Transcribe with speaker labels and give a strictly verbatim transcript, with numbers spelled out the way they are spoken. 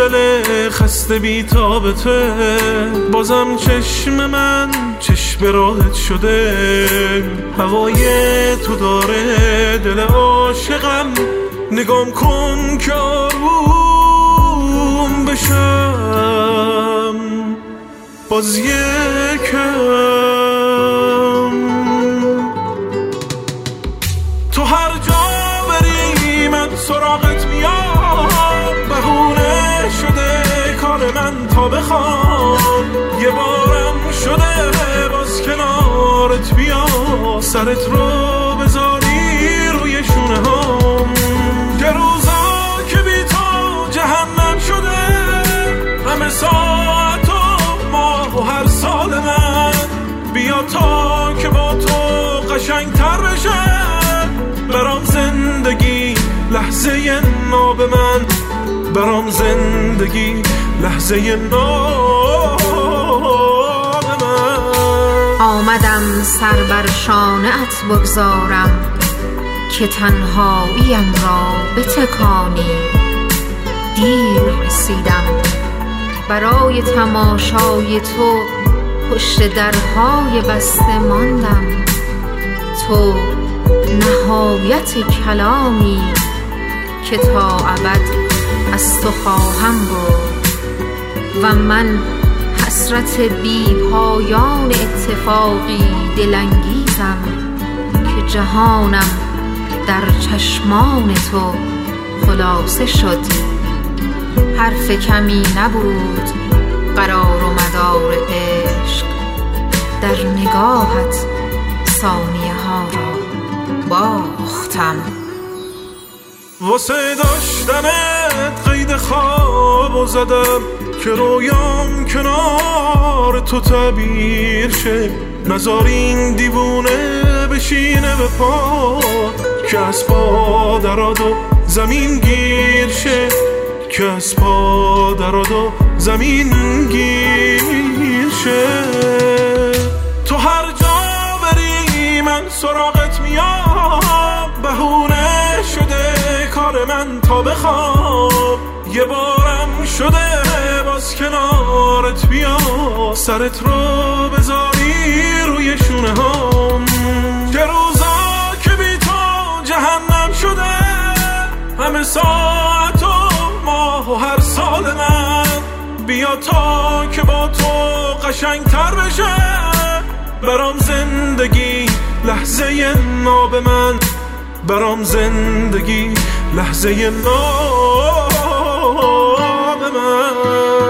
Speaker 1: دل خسته بی تابته، بازم چشم من چشم راحت شده. هوای تو داره دل عاشقم، نگام کن که آروم بشم باز یکم. تو هر جا بری من سراغت میام، بهونه شده کار من تا بخوام. یه بارم شده باز کنارت بیا، سرت رو بذاری روی شونه هام. یه روزا که بی تو جهنم شده، همه ساعت و ماه و هر سال من. بیا تا که با تو قشنگ تر بشه برام زندگی، لحظه ناب من. برام زندگی لحظه ناب من.
Speaker 2: آمدم سر بر شانه‌ات بگذارم که تنهاییم را بتکانی. دیر رسیدم برای تماشای تو، پشت درهای بسته ماندم. تو نهایت کلامی که تا ابد از تو خواهم بود و من حسرت بی پایان اتفاقی دلانگیزم که جهانم در چشمان تو خلاصه شد. حرف کمی نبود قرار و مدار عشق، در نگاهت ثانیه ها را باختم.
Speaker 1: واسه داشتنت قید خواب و زدم که رویام کنار تو تعبیر شه. نذار این دیوونه بشینه به پا، که از پا دراد و زمین گیر شه. که از پا دراد و زمین گیر شه. تو هر جا بری من سراغت میام، بهونه شده کار من تا بخوام. یه بارم شده باز کنارت بیا، سرت رو بذاری روی شونه هام. یه روزا که بی تو جهنم شده، همه ساعت و ماه و هر سال من. بیا تا که با تو قشنگ تر بشه برام زندگی، لحظه ناب من. برام زندگی لحظه ناب من.